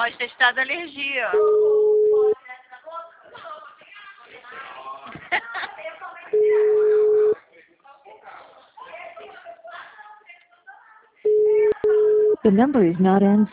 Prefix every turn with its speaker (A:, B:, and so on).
A: Pode ter te dado alergia.
B: The number is not answered.